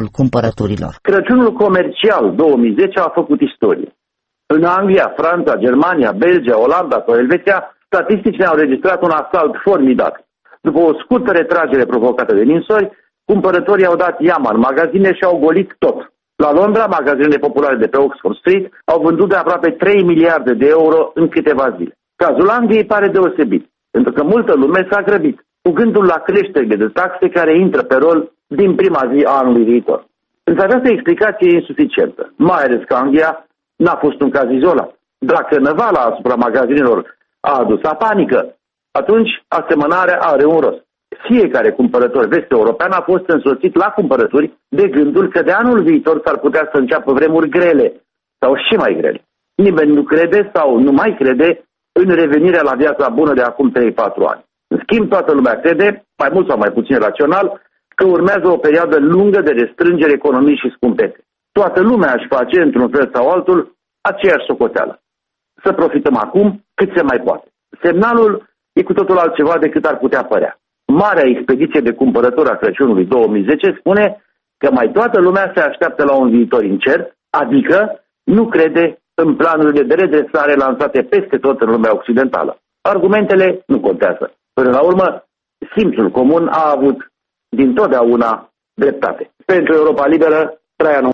viitorul cumpărăturilor. Crăciunul comercial 2010 a făcut istorie. În Anglia, Franța, Germania, Belgia, Olanda sau Elveția, statisticile au registrat un asalt formidabil. După o scurtă retragere provocată de ninsori, cumpărătorii au dat iama în magazine și au golit tot. La Londra, magazinele populare de pe Oxford Street au vândut de aproape 3 miliarde de euro în câteva zile. Cazul Angliei pare deosebit, pentru că multă lume s-a grăbit, cu gândul la creșterile de taxe care intră pe rol din prima zi a anului viitor. Însă această explicație e insuficientă, mai ales că Anglia n-a fost un caz izolat. Dacă năvala asupra magazinelor a adus la panică, atunci asemănarea are un rost. Fiecare cumpărător vest-european a fost însoțit la cumpărături de gândul că de anul viitor s-ar putea să înceapă vremuri grele sau și mai grele. Nimeni nu crede sau nu mai crede în revenirea la viața bună de acum 3-4 ani. În schimb, toată lumea crede, mai mult sau mai puțin rațional, că urmează o perioadă lungă de restrângeri economii și scumpețe. Toată lumea își face, într-un fel sau altul, aceeași socoteală. Să profităm acum cât se mai poate. Semnalul e cu totul altceva decât ar putea părea. Marea expediție de cumpărători a Crăciunului 2010 spune că mai toată lumea se așteaptă la un viitor incert, adică nu crede în planurile de redresare lansate peste tot în lumea occidentală. Argumentele nu contează. Până la urmă, simțul comun a avut dintotdeauna dreptate. Pentru Europa Liberă, Traian